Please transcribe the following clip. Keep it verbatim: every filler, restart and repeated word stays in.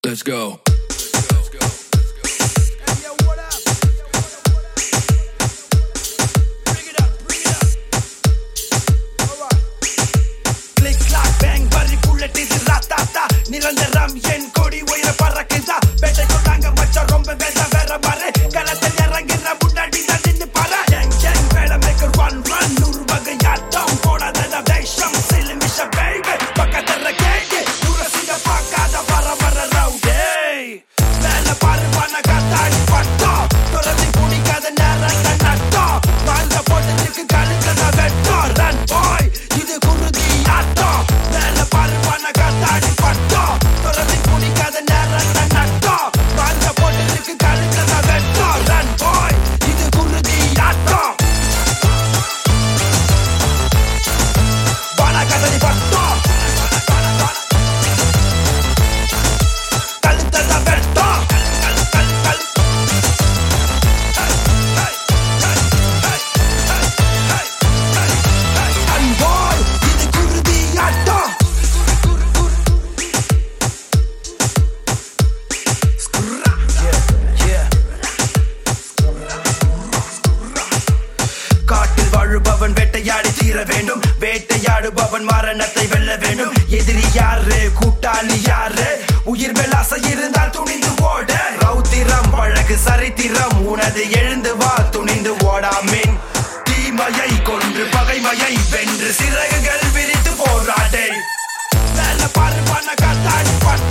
Let's go. நிரந்தரம் என் கொடி உயர பறக்குதா பேட்டை கொண்டாங்க மச்சா ரொம்ப வேத வேற பாரு களத்தில் இறங்குற முன்னாடி தான் நின்னு பாரு எங் எங் வேலை மேக்கர் ஒன் ரன் நூறு வகையாட்டம் போடாத தேசம் சிலிமிஷ பேபி பக்கத்துல கேட்டு உரசிங்க பார்க்காத வர வர ரவுடே மேல பாரு பண்ண காத்தாடி பட்டோம் துறதி குடிக்காத நேரத்தை நட்டோம் வாழ்ந்த போட்டதுக்கு கழுத்தத வெட்டோம் ரன் பாய் இது குருதி ஆட்டம் மேல பாரு பண்ண காத்தாடி பட்டோம் வாழுபவன் வேட்டையாடி தீர வேண்டும் வேட்டையாடுபவன் மரணத்தை வெல்ல வேண்டும் எதிரி யாரு கூட்டாளி யாரு உயிர் மேல் ஆசை இருந்தால் துணிந்து ஓட ரௌத்திரம் பழகு சரித்திரம் உனது எழுந்து வா துணிந்து ஓடாமீன் தீமையை கொன்று பகைமையை வென்று சிறகுகள் விரித்து போராடே மேல பாரு பண்ண காத்தாடி